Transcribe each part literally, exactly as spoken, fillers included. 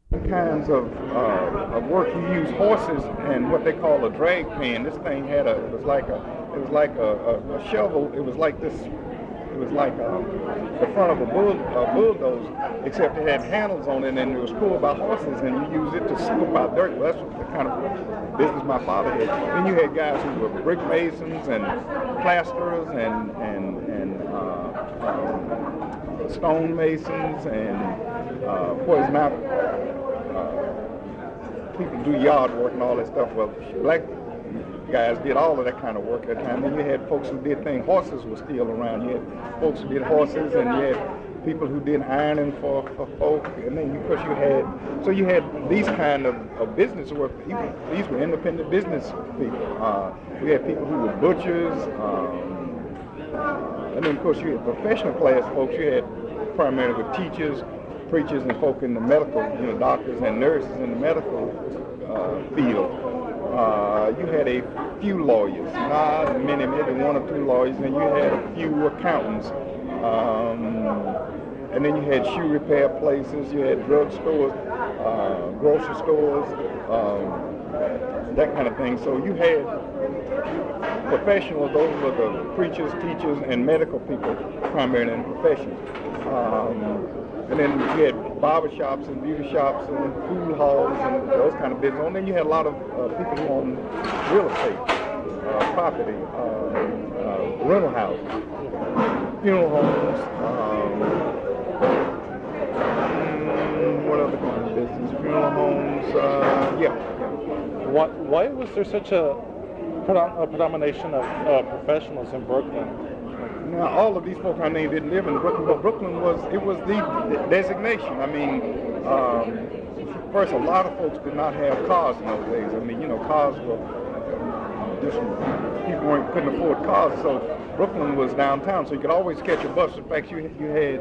Kinds of, uh, of work. You use horses and what they call a drag pan. This thing had a, it was like a, it was like a, a, a shovel. It was like this, it was like a, the front of a, bull, a bulldozer, except it had handles on it and it was pulled by horses and you use it to scoop out dirt. Well, that's the kind of business my father had. Then you had guys who were brick masons and plasterers and, and, and uh, um, stone masons and uh, poison out. People do yard work and all that stuff. Well, black guys did all of that kind of work at the time. Then you had folks who did things. Horses were still around. You had folks who did horses, and you had people who did ironing for, for folk. And then, of course, you had, so you had these kind of, of business work. These were independent business people. Uh, we had people who were butchers. Um, and then, of course, you had professional class folks. You had primarily with teachers, preachers, and folk in the medical, you know, doctors and nurses in the medical uh, field. Uh, you had a few lawyers, not many, maybe one or two lawyers, and you had a few accountants. Um, and then you had shoe repair places, you had drug stores, uh, grocery stores, um, that kind of thing. So you had professionals, those were the preachers, teachers, and medical people primarily in professions. Um, And then you had barber shops and beauty shops and food halls and those kind of business. And then you had a lot of uh, people who owned real estate, uh, property, uh, uh, rental houses, funeral homes, um, mm, what other kind of business? Funeral homes, uh, yeah. Why, why was there such a, predom- a predomination of uh, professionals in Brooklyn? Now, all of these folks I named didn't live in Brooklyn, but Brooklyn was, it was the designation. I mean, um, first, a lot of folks did not have cars in those days. I mean, you know, cars were, just, people weren't, couldn't afford cars, so Brooklyn was downtown, so you could always catch a bus. In fact, you, you had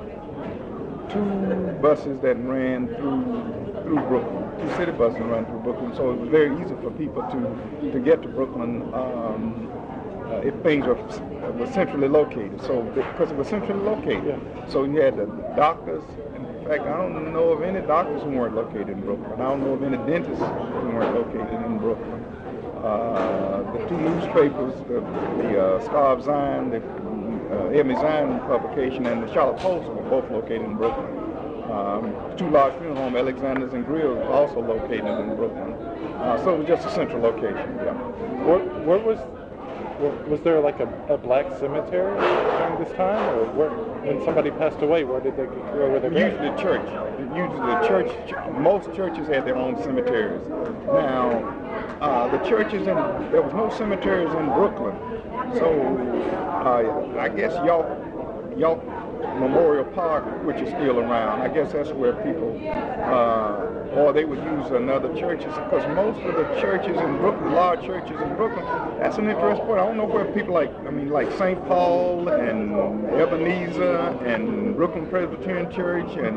two buses that ran through, through Brooklyn, two city buses ran through Brooklyn, so it was very easy for people to, to get to Brooklyn. Um, Uh, if things were, were centrally located, so because it was centrally located, yeah. So you had the doctors. In fact, I don't know of any doctors who weren't located in Brooklyn. I don't know of any dentists who weren't located in Brooklyn. Uh, the two newspapers, the, the uh, Star of Zion, the uh, Ebony Zion publication, and the Charlotte Post were both located in Brooklyn. Um, two large funeral homes, Alexander's and Grills, also located in Brooklyn. Uh, so it was just a central location. Yeah. Where, where was Was there like a, a black cemetery during this time, or where, when somebody passed away, where did they where were they buried? Usually the church. Usually the church. Most churches had their own cemeteries. Now, uh, the churches in there was no cemeteries in Brooklyn, so uh, I guess York York Memorial Park, which is still around. I guess that's where people, uh, or they would use another churches, because most of the churches in Brooklyn, large churches in Brooklyn, that's an interesting point. I don't know where people like, I mean, like Saint Paul and Ebenezer and Brooklyn Presbyterian Church and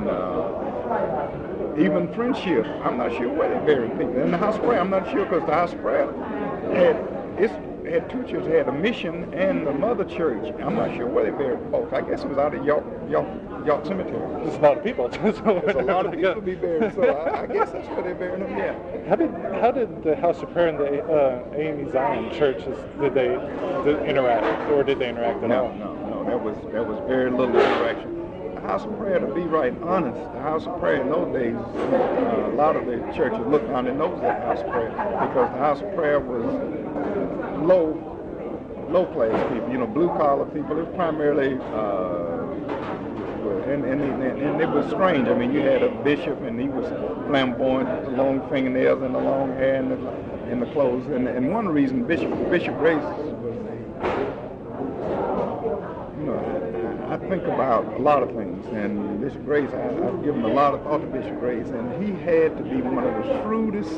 uh, even Friendship. I'm not sure where they buried people. And the House of Prayer, I'm not sure, because the House of Prayer had its had two churches, had a mission and the mother church. I'm not sure where they buried folks. I guess it was out at York, York, York Cemetery. There's a lot of people. There's a lot of people be buried, so I, I guess that's where they buried them, yeah. How did how did the House of Prayer and the uh, A M E Zion churches, did they did interact, or did they interact at no, all? No, no, there was, there was very little interaction. The House of Prayer, to be right honest, the House of Prayer in those days, uh, a lot of the churches looked on their nose at the House of Prayer, because the House of Prayer was low, low class people, you know, blue collar people. It was primarily, uh, and, and, and, and it was strange. I mean, you had a bishop, and he was flamboyant, with the long fingernails and the long hair and the, and the clothes. And, and one reason Bishop Bishop Grace was a, you know, I think about a lot of things, and Bishop Grace, I, I've given a lot of thought to Bishop Grace, and he had to be one of the shrewdest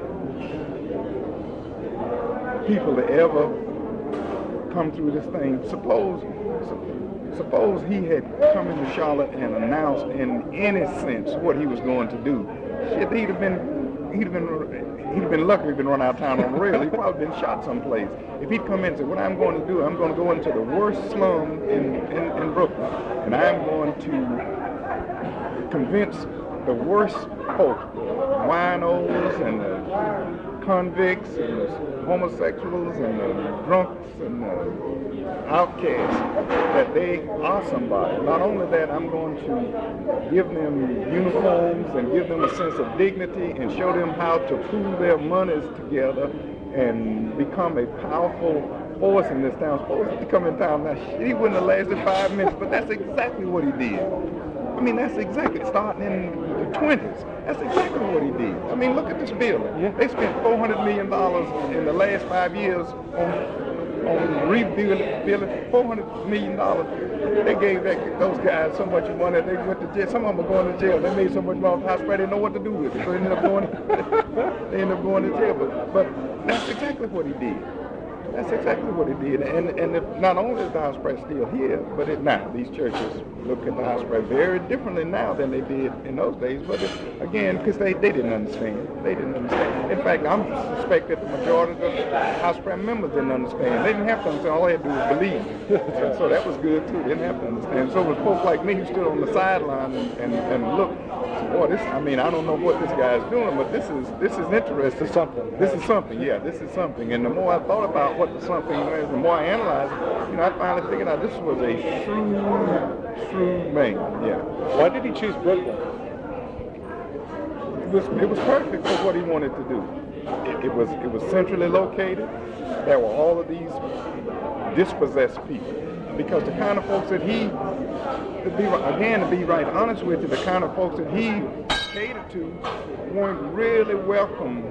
people to ever come through this thing. Suppose, suppose he had come into Charlotte and announced in any sense what he was going to do. Shit, he'd have been, he'd have been, he'd have been lucky he'd been run out of town on the rail. He'd probably been shot someplace. If he'd come in and said, what I'm going to do, I'm going to go into the worst slum in, in, in Brooklyn, and I'm going to convince the worst folk, the winos and the convicts and the homosexuals and the drunks and the outcasts, that they are somebody. Not only that, I'm going to give them uniforms and give them a sense of dignity and show them how to pool their monies together and become a powerful force in this town. Supposed to come in town now, he wouldn't have lasted five minutes, but that's exactly what he did. I mean, that's exactly, starting in the twenties, that's exactly what he did. I mean, look at this building. Yeah. They spent four hundred million dollars in the last five years on, on rebuilding, four hundred million dollars. They gave that, those guys so much money, they went to jail. Some of them are going to jail. They made so much money off the house, they didn't know what to do with it. So they ended up going, they ended up going to jail. But, but that's exactly what he did. That's exactly what he did. And and if, not only is the house price still here, but it, now these churches look at the house price very differently now than they did in those days. But it, again, because they, they didn't understand. They didn't understand. In fact, I'm suspect that the majority of the house price members didn't understand. They didn't have to understand. All they had to do was believe. And so that was good too. They didn't have to understand. So with folks like me who stood on the sideline and, and, and looked, boy, this, I mean, I don't know what this guy is doing, but this is this is interesting. This is something. This is something, yeah, this is something. And the more I thought about what the something was, the more I analyzed it, you know, I finally figured out this was a shrewd, shrewd man, yeah. Why did he choose Brooklyn? It was, it was perfect for what he wanted to do. It, it was it was centrally located. There were all of these dispossessed people. Because the kind of folks that he, to be, again, to be right honest with you, the kind of folks that he catered to weren't really welcome.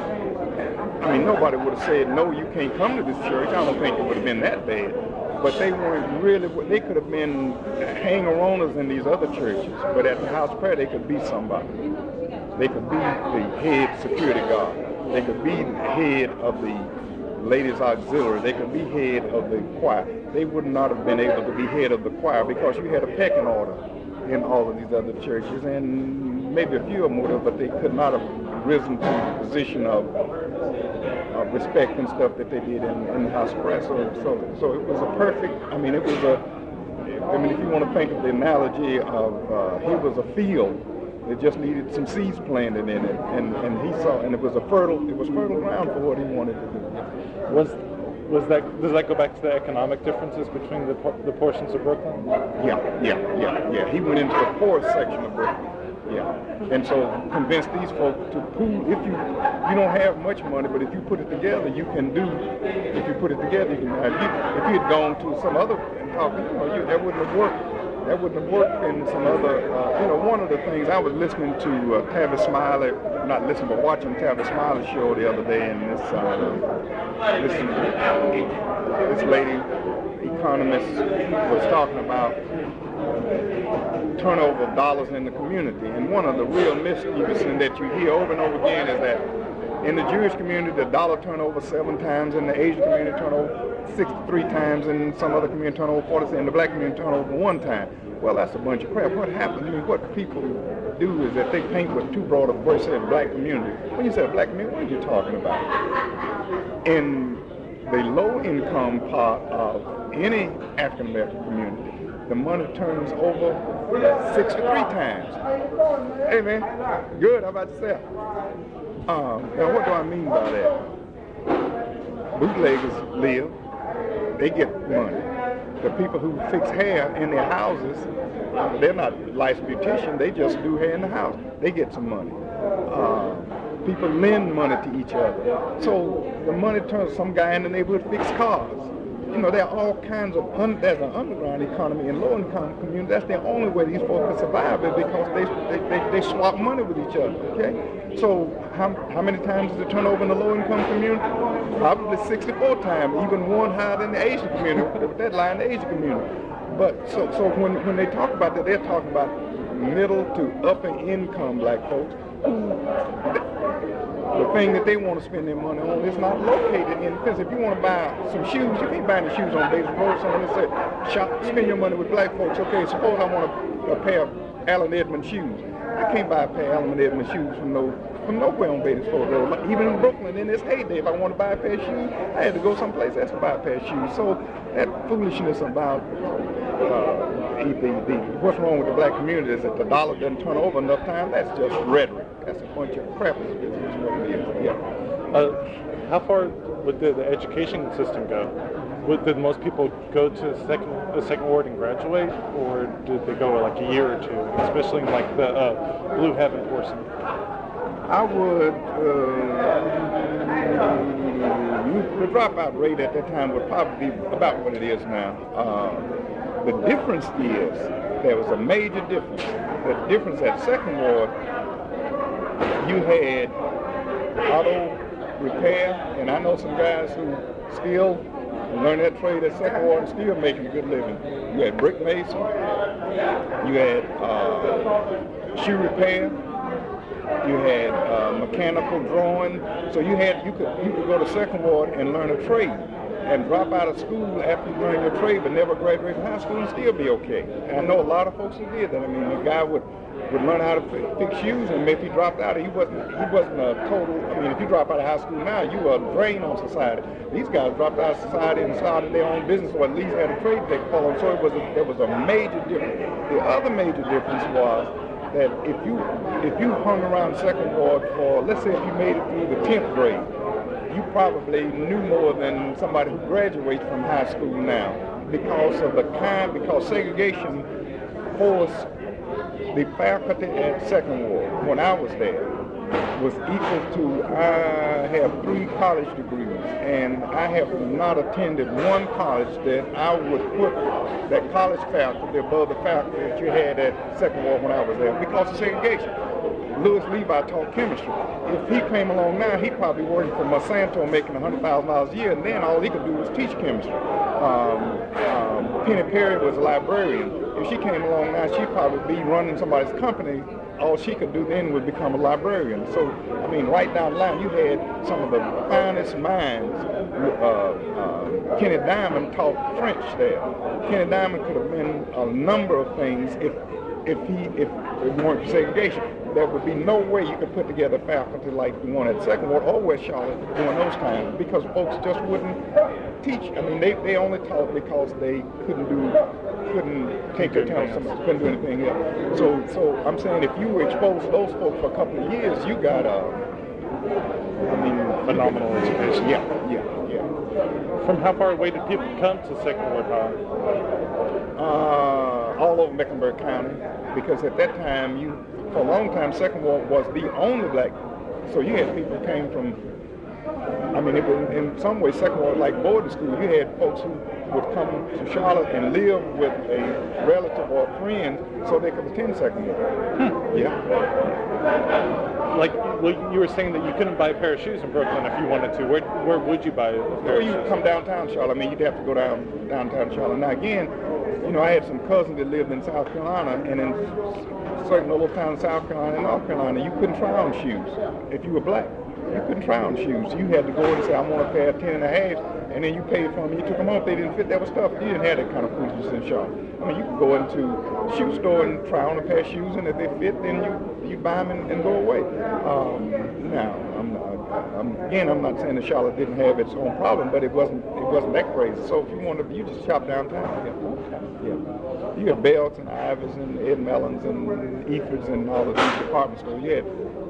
I mean, nobody would have said, no, you can't come to this church. I don't think it would have been that bad. But they weren't really, they could have been hanger-oners in these other churches. But at the house prayer, they could be somebody. They could be the head security guard. They could be the head of the ladies auxiliary. They could be head of the choir. They would not have been able to be head of the choir because you had a pecking order in all of these other churches, and maybe a few of them would have, but they could not have risen to the position of, of respect and stuff that they did in, in the house of prayer. So, so, so it was a perfect, I mean, it was a, I mean, if you want to think of the analogy of, uh, he was a field. It just needed some seeds planted in it, and, and he saw, and it was a fertile, it was fertile ground for what he wanted to do. Was was that, does that go back to the economic differences between the the portions of Brooklyn? Yeah, yeah, yeah, yeah. He went into the poorest section of Brooklyn. Yeah, and so convinced these folks to pool. If you you don't have much money, but if you put it together, you can do. If you put it together, you can. If you if you had gone to some other and talked, you know, you, that wouldn't have worked. That wouldn't have worked in some other, uh, you know, one of the things, I was listening to uh, Tavis Smiley, not listening, but watching Tavis Smiley's show the other day, and this, uh, this, this lady economist was talking about turnover of dollars in the community. And one of the real misuse that you hear over and over again is that in the Jewish community, the dollar turnover seven times, in the Asian community turnover sixty-three times, and some other community turnover forty, in the black community turnover one time. Well, that's a bunch of crap. What happens, I mean, what people do is that they paint with too broad a brush, say black community. When you say black community, what are you talking about? In the low-income part of any African-American community, the money turns over sixty-three times. Hey, man, good, how about yourself? Um, now, what do I mean by that? Bootleggers live, they get money. The people who fix hair in their houses, they're not licensed beauticians, they just do hair in the house. They get some money. Uh, people lend money to each other. So the money turns, some guy in the neighborhood fix cars. You know, there are all kinds of, un, there's an underground economy in low-income communities. That's the only way these folks can survive, is because they, they, they, they swap money with each other, okay? So how, how many times is the turnover in the low-income community? Probably sixty-four times, even one higher than the Asian community, with that line, the Asian community. But so, so when, when they talk about that, they're talking about middle to upper income black folks who, the thing that they want to spend their money on is not located in, because if you want to buy some shoes, you can't buy any shoes on Bates Road. Someone that said, shop, spend your money with black folks. Okay, suppose I want a, a pair of Allen Edmonds shoes. I can't buy a pair of Allen Edmonds shoes from no from nowhere on Bates Road. Even in Brooklyn, in its heyday, if I want to buy a pair of shoes, I had to go someplace else to buy a pair of shoes. So that foolishness about uh, the, the, what's wrong with the black community is that the dollar doesn't turn over enough time. That's just rhetoric. That's a bunch of crap. Is what it is. Yeah. Uh, how far would the, the education system go? Would, did most people go to second, the second ward and graduate, or did they go like a year or two, especially in like the uh, Blue Heaven portion? I would, uh, the dropout rate at that time would probably be about what it is now. Uh, the difference is, there was a major difference. The difference at second ward, you had auto repair, and I know some guys who still learn that trade at second ward and still making a good living. You had brick mason, you had uh, shoe repair, you had uh, mechanical drawing. So you had you could you could go to second ward and learn a trade and drop out of school after you learn your trade, but never graduate from high school and still be okay. And I know a lot of folks who did that. I mean, the guy would would learn how to fix shoes, and if he dropped out, he wasn't he wasn't a total. I mean, if you drop out of high school now, you are a drain on society. These guys dropped out of society and started their own business, or at least had a trade they could follow. So it was a, there was a major difference. The other major difference was that if you if you hung around second ward for, let's say if you made it through the tenth grade, you probably knew more than somebody who graduates from high school now, because of the kind, because segregation forced the faculty at second ward when I was there was equal to, I have three college degrees, and I have not attended one college that I would put that college faculty above the faculty that you had at second ward when I was there, because of segregation. Louis Levi taught chemistry. If he came along now, he'd probably working for Monsanto making one hundred thousand dollars a year, and then all he could do was teach chemistry. Um, um, Penny Perry was a librarian. If she came along now, she'd probably be running somebody's company. All she could do then would become a librarian. So, I mean, right down the line, you had some of the finest minds. Uh, uh, Kenny Diamond taught French there. Kenny Diamond could have been a number of things if if he if it weren't for segregation. There would be no way you could put together faculty like the one at Second Ward or West Charlotte during those times, because folks just wouldn't teach. I mean, they, they only taught because they couldn't do, couldn't take their talents, couldn't do anything else. So, so I'm saying if you were exposed to those folks for a couple of years, you got a, I mean, phenomenal education. Yeah, yeah, yeah. From how far away did people come to Second Ward High? Uh, all over Mecklenburg County, because at that time, you, for a long time, Second Ward was the only black. So you had people who came from, I mean, it was, in some ways, Second Ward like boarding school. You had folks who would come to Charlotte and live with a relative or a friend so they could attend Second Ward. Hmm. Yeah. Like, well, you were saying that you couldn't buy a pair of shoes in Brooklyn if you wanted to. Where, where would you buy a pair well, of you shoes? come downtown Charlotte. I mean, you'd have to go down downtown Charlotte. Now, again, you know, I had some cousins that lived in South Carolina, and in certain little towns in South Carolina and North Carolina, you couldn't try on shoes if you were black. You couldn't try on shoes. You had to go and say, I want a pair of ten and a half, and then you paid for them. You took them off. They didn't fit. That was tough. You didn't have that kind of foolishness in Charlotte. I mean, you could go into a shoe store and try on a pair of shoes, and if they fit, then you, you buy them and, and go away. Um, now, I'm not, I'm, again, I'm not saying that Charlotte didn't have its own problem, but it wasn't it wasn't that crazy. So if you wanted to, you just shop downtown. Yeah. Yeah. You had Belts and Ivers and Ed Mellons and Efords and all of these department stores. You had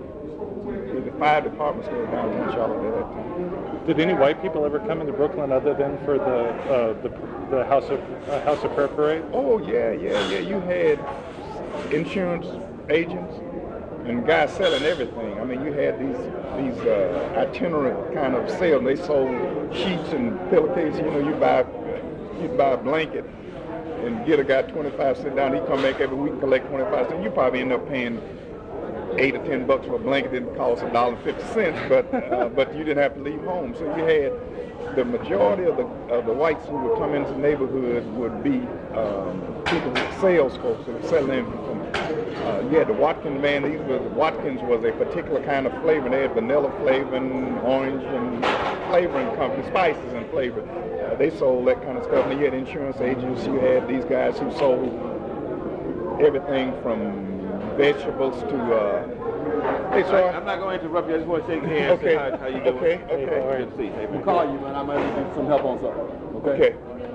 the five department stores downtown Charlotte at that time. Did any white people ever come into Brooklyn other than for the uh, the, the House of uh, House of Prayer parade? Oh yeah, yeah, yeah. You had insurance agents and guys selling everything. I mean, you had these these uh, itinerant kind of sales. They sold sheets and pillowcases. You know, you buy you buy a blanket and get a guy twenty-five cents down. He come back every week, collect twenty-five cents. You probably end up paying eight or ten bucks for a blanket. Didn't cost a dollar fifty cents, but uh, but you didn't have to leave home. So you had the majority of the of the whites who would come into the neighborhood would be um, people, sales folks that were selling from. Uh, you had the Watkins man. These were Watkins was a particular kind of flavor. They had vanilla flavor, and orange, and flavoring company, spices and flavor. Uh, they sold that kind of stuff. And you had insurance agents. You had these guys who sold everything from vegetables to. Uh, hey, so I'm not going to interrupt you. I just want to shake hands. Okay. How, how you doing? Okay. Okay. Good to see you. Hey, We'll call you, man. I might need some help on something. Okay. Okay.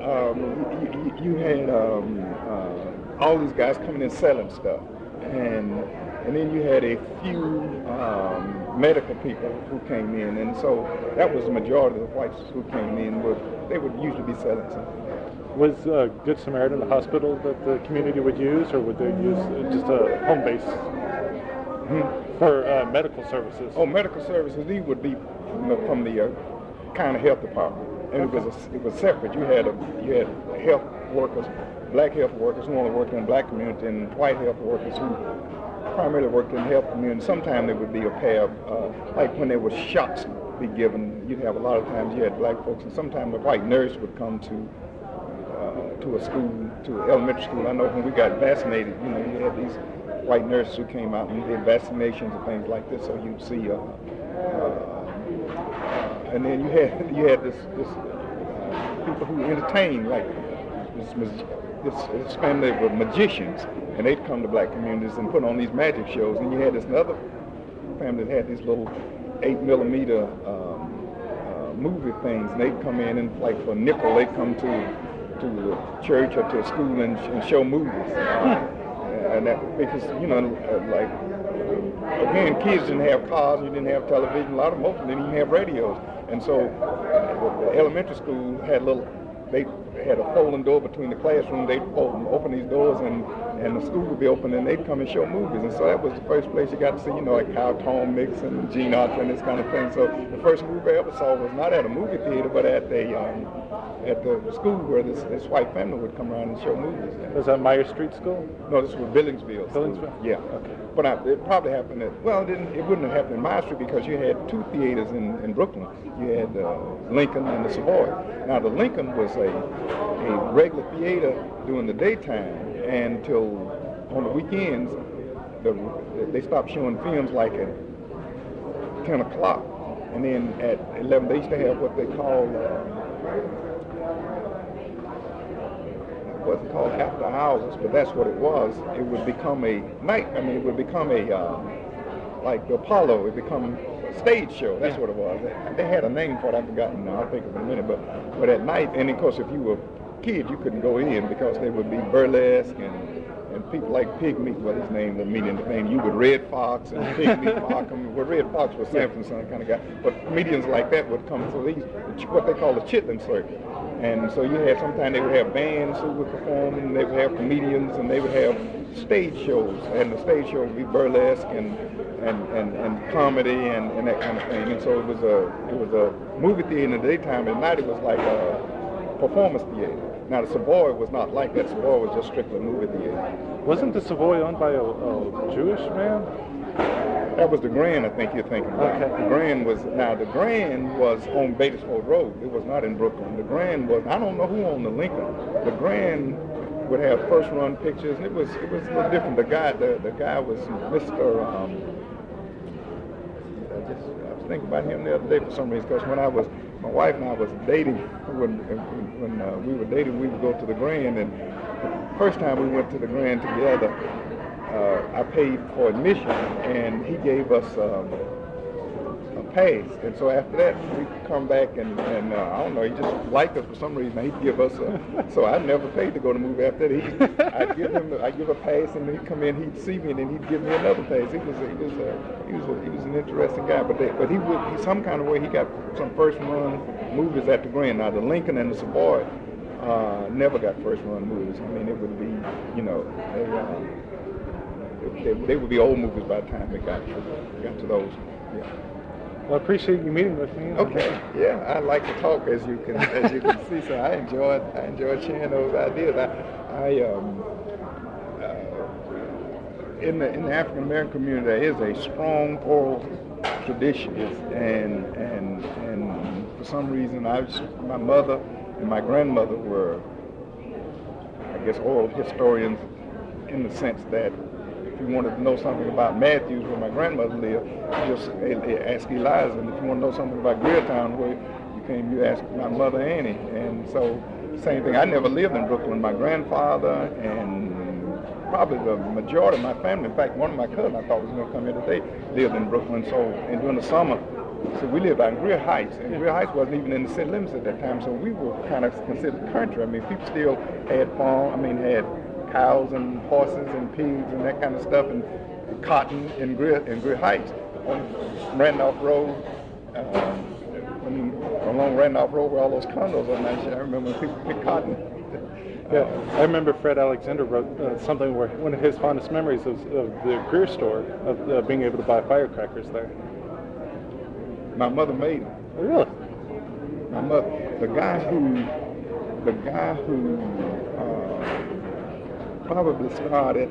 um, you, you, you had um, uh, all these guys coming in selling stuff, and and then you had a few um, medical people who came in, and so that was the majority of the whites who came in. Would they would usually be selling something. Was uh, Good Samaritan a hospital that the community would use, or would they use uh, just a home base Hmm. for uh, medical services? Oh, medical services, these would be from the, from the uh, kind of health department, and it was a, it was separate. You had a, you had health workers, black health workers who only worked in the black community, and white health workers who primarily worked in the health community. Sometimes there would be a pair of, uh, like when there was shots be given, you'd have a lot of times you had black folks, and sometimes the white nurse would come to uh, to a school, to an elementary school. I know when we got vaccinated, you know, you had these white nurses who came out and did vaccinations and things like this, so you'd see, uh, uh, and then you had you had this, this uh, people who entertained, like this, this, this family were magicians, and they'd come to black communities and put on these magic shows, and you had this another family that had these little eight millimeter um, uh, movie things, and they'd come in and like for a nickel, they'd come to to a church or to a school and, and show movies. Uh, And that, because, you know, like, again, kids didn't have cars, you didn't have television, a lot of them most didn't even have radios. And so the elementary school had little, they had a folding door between the classroom, they'd open, open these doors and, and the school would be open and they'd come and show movies. And so that was the first place you got to see, you know, like Hal Tom Mix and Gene Autry and this kind of thing. So the first movie I ever saw was not at a movie theater, but at the, um, at the school where this, this white family would come around and show movies. Was that Meyer Street School? No, this was Billingsville. Billingsville? Yeah. Okay. But I, it probably happened at, well, it, didn't, it wouldn't have happened in my street because you had two theaters in, in Brooklyn. You had uh, Lincoln and the Savoy. Now, the Lincoln was a, a regular theater during the daytime, and until on the weekends, the, they stopped showing films like at ten o'clock. And then at eleven, they used to have what they call, uh, wasn't called after hours, but that's what it was. It would become a night, I mean, it would become a, uh, like the Apollo, it would become a stage show, that's what it was. They had a name for it, I've forgotten now, I'll think of it in a minute, but, but at night, and of course if you were a kid, you couldn't go in because they would be burlesque and and people like Pigmeat, well, his name will mean anything. You with Red Fox and Pigmeat Fox. I mean, well, Red Fox was Samson's son kind of guy, but comedians like that would come to these, what they call the Chitlin Circuit. And so you had, sometimes they would have bands who would perform, and they would have comedians, and they would have stage shows, and the stage show would be burlesque and and, and, and comedy and, and that kind of thing. And so it was a it was a movie theater in the daytime. At night it was like a performance theater. Now the Savoy was not like that. Savoy was just strictly a movie theater. Wasn't the Savoy owned by a, a Jewish man? That was the Grand, I think you're thinking about. Okay. The Grand was, now the Grand was on Batesford Road. It was not in Brooklyn. The Grand was, I don't know who owned the Lincoln. The Grand would have first run pictures, and it was it was a little different. The guy, the, the guy was Mister Um, I just I was thinking about him the other day for some reason, because when I was, my wife and I was dating, when when uh, we were dating, we would go to the Grand, and the first time we went to the Grand together, uh, I paid for admission, and he gave us um, a pass. And so after that, we come back, and, and uh, I don't know, he just liked us for some reason. He'd give us a, so I never paid to go to the movie after that. He, I'd give him, I'd give a pass, and he'd come in, he'd see me, and then he'd give me another pass. He was, he was, a, he was, a, he was an interesting guy. But they, but he would, he some kind of way, he got some first run movies at the Grand. Now the Lincoln and the Savoy uh, never got first run movies. I mean, it would be, you know, they, uh, they, they would be old movies by the time they got to, got to those. Yeah. Well, I appreciate you meeting with me. Okay, yeah, I like to talk, as you can as you can see. So I enjoyed I enjoyed sharing those ideas. I, I um, uh, in the in the African American community, there is a strong oral tradition, and and and for some reason, I was, my mother and my grandmother were, I guess, oral historians, in the sense that if you wanted to know something about Matthews, where my grandmother lived, you just ask Eliza. And if you want to know something about Greertown, where you came, you asked my mother Annie. And so, same thing. I never lived in Brooklyn. My grandfather and probably the majority of my family, in fact, one of my cousins I thought was going to come here today, lived in Brooklyn. So, and during the summer, So we lived out in Greer Heights, and Greer Heights wasn't even in the city limits at that time, so we were kind of considered country. I mean, people still had farm, I mean, had cows and horses and pigs and that kind of stuff, and cotton in Greer, in Greer Heights. On Randolph Road, uh, I mean, along Randolph Road where all those condos are now, I remember when people picked cotton. Yeah, I remember Fred Alexander wrote uh, something where one of his fondest memories of, of the Greer store, of uh, being able to buy firecrackers there. My mother made them. Oh, really? My mother, the guy who, the guy who uh, probably started,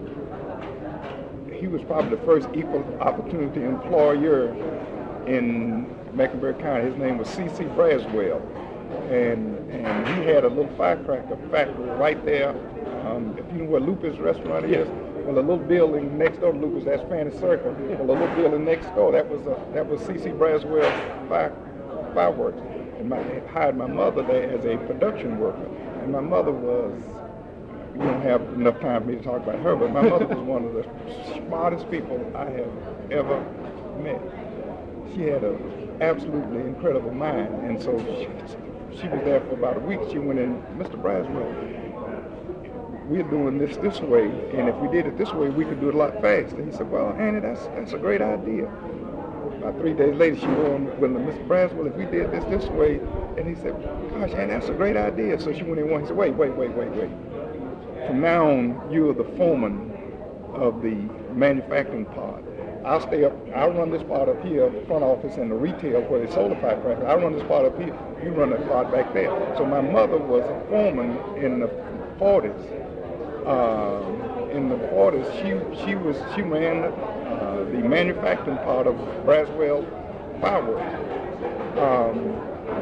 he was probably the first equal opportunity employer in Mecklenburg County. His name was C C Braswell. And and he had a little firecracker factory right there. Um, if you know where Lupus Restaurant is, well, a little building next door to Lupus, that's Fanny Circle. Well, a little building next door, that was a, that was C C Braswell fire, Fireworks. And my, hired my mother there as a production worker. And my mother was, you don't have enough time for me to talk about her, but my mother was one of the smartest people I have ever met. She had an absolutely incredible mind, and so she, she was there for about a week. She went in, Mister Braswell, we're doing this this way, and if we did it this way, we could do it a lot faster. He said, well, Annie, that's that's a great idea. About three days later, she went on with Mister Braswell, if we did this this way, and he said, gosh, Annie, that's a great idea. So she went in one, he said, wait, wait, wait, wait, wait. From now on, you're the foreman of the manufacturing part. I'll stay up, I'll run this part up here, the front office and the retail where they sold the firecrackers. I'll run this part up here, you run that part back there. So my mother was a foreman in the forties. Uh, in the forties, she she was she ran uh, the manufacturing part of Braswell Fireworks. Um,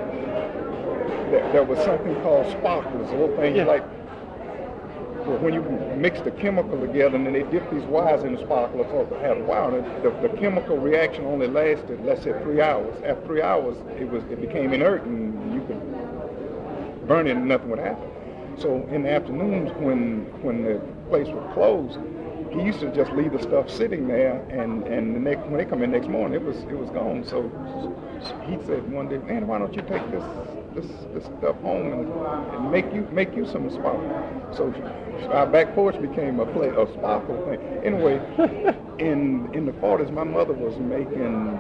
there, there was something called sparklers, a little thing yeah. like well, when you mix the chemical together and then they dip these wires in the sparkler so to have a wire, the, the chemical reaction only lasted, let's say, three hours. After three hours, it was it became inert and you could burn it and nothing would happen. So in the afternoons when when the place was closed, he used to just leave the stuff sitting there, and and the next when they come in next morning, it was it was gone. So he said one day, man, why don't you take this this this stuff home and, and make you make you some sparkle? So our back porch became a play a sparkle thing. Anyway, in in the forties, my mother was making.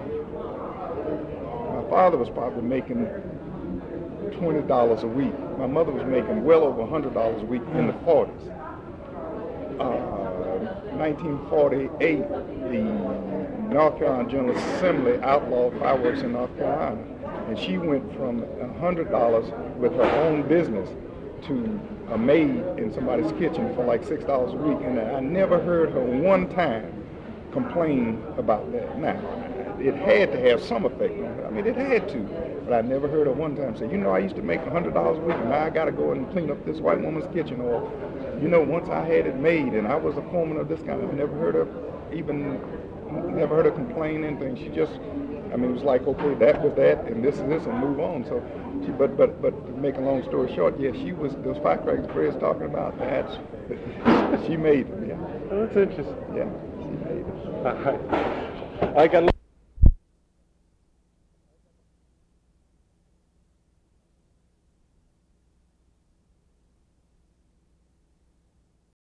My father was probably making twenty dollars a week. My mother was making well over a hundred dollars a week in the forties. Uh, nineteen forty-eight, the North Carolina General Assembly outlawed fireworks in North Carolina, and she went from a hundred dollars with her own business to a maid in somebody's kitchen for like six dollars a week, and I never heard her one time complain about that. Now, it had to have some effect on her. I mean, it had to, but I never heard her one time say, you know, I used to make a hundred dollars a week, and now I got to go and clean up this white woman's kitchen, or, you know, once I had it made, and I was a foreman of this kind. I never heard her even, never heard her complain anything. She just, I mean, it was like, okay, that was that, and this is this, and move on. So, she, but but but to make a long story short, yeah, she was those firecrackers Fred's talking about. That's she made them. Yeah. Oh, that's interesting. Yeah, she made them. Uh, I got.